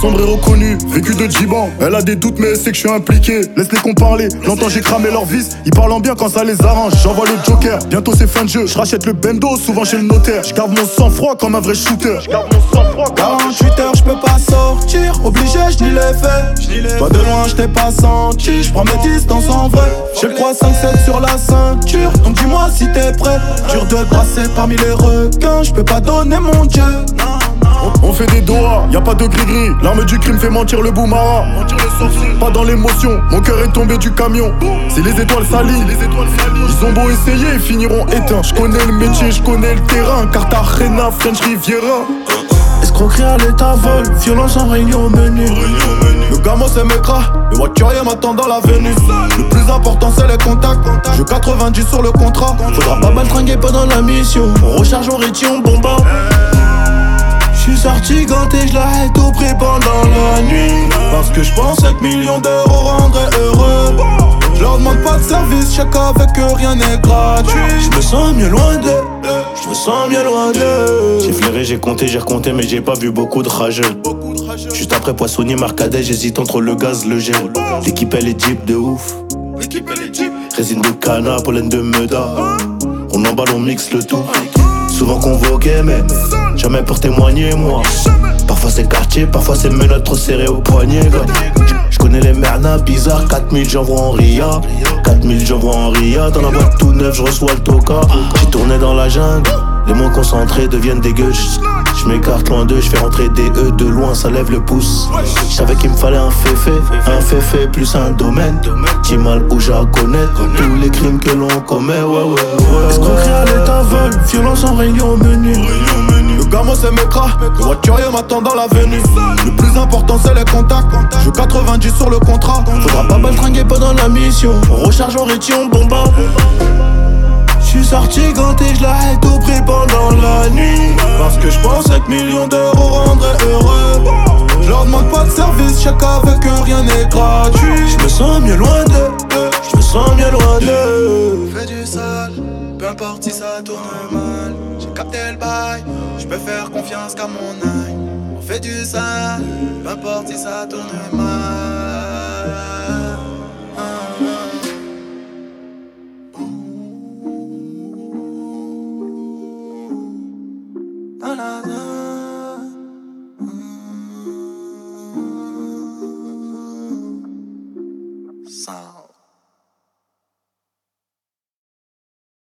sombrero connu, vécu de Djiban. Elle a des doutes mais elle sait que je suis impliqué. Laisse-les qu'on parler, longtemps j'ai cramé leur vis. Ils parlent en bien quand ça les arrange. J'envoie le joker, bientôt c'est fin de jeu. Je rachète le bendo, souvent chez le notaire. Je garde mon sang-froid comme un vrai shooter. 48 heures, je peux pas sortir. Obligé, je n'y l'ai fait. Toi de loin, je t'ai pas senti. Je prends mes distances en vrai. J'ai le 3-5-7 sur la ceinture. Donc dis-moi si t'es prêt. Dur de brasser parmi les requins. Je peux pas donner mon Dieu. On fait des doigts, y a pas de gris-gris. L'arme du crime fait mentir le boumara. Pas dans l'émotion, mon cœur est tombé du camion. C'est les étoiles salies. Ils ont beau essayer, ils finiront éteints. Je connais le métier, je connais le terrain. Cartagena, French Riviera. Escroquerie à l'état vol, violence en réunion au menu. Le gamin c'est mécra, le voiturier m'attend dans l'avenue. Le plus important c'est les contacts. Je 90 sur le contrat. Faudra pas baltringuer pendant la mission. On recharge, on rétient, on bombarde. J'suis sorti ganté, j'l'arrête au prix pendant la nuit. Parce que j'pense 5 millions d'euros rendraient heureux. J'leur demande pas de service, chaque avec eux rien n'est gratuit. J'me sens mieux loin d'eux, j'me sens bien loin d'eux. J'ai flairé, j'ai compté, j'ai recompté, mais j'ai pas vu beaucoup de rageux. Juste après Poissonnier, Marcadet, j'hésite entre le gaz, le gel. L'équipe elle est deep de ouf. Résine de canard, pollen de meuda. On emballe, on mixe le tout. Souvent convoqué, mais jamais pour témoigner, moi. Parfois c'est quartier, parfois c'est menottes trop serrées au poignet. Je connais les mernas bizarres, 4000 j'envoie en ria. 4000 j'envoie en ria. Dans la boîte tout neuf, je reçois le toka. J'ai tourné dans la jungle, les moins concentrés deviennent des gueuches. Je m'écarte loin d'eux, je fais rentrer des E de loin, ça lève le pouce. Je savais qu'il me fallait un féfé plus un domaine. J'ai mal où j'ai à connaître tous les crimes que l'on commet, ouais. Escroquerie à l'état vol, violence en réunion au menu. Le gamin c'est mécra, le voiturier m'attend dans l'avenue. Le plus important c'est les contacts. Je 90 sur le contrat. Faudra pas baltringuer pendant la mission. On recharge, on rétient, on bombarde. J'suis sorti ganté, j'l'arrête au prix pendant la nuit. Parce que j'pense 5 millions d'euros rendraient heureux. J'leur demande pas de service, chaque avec eux rien n'est gratuit. J'me sens mieux loin d'eux, j'me sens bien loin d'eux. Fais du sale, peu importe si ça tourne mal. J'ai capté le bail, j'peux faire confiance qu'à mon œil. On fait du sale, peu importe si ça tourne mal. Sound.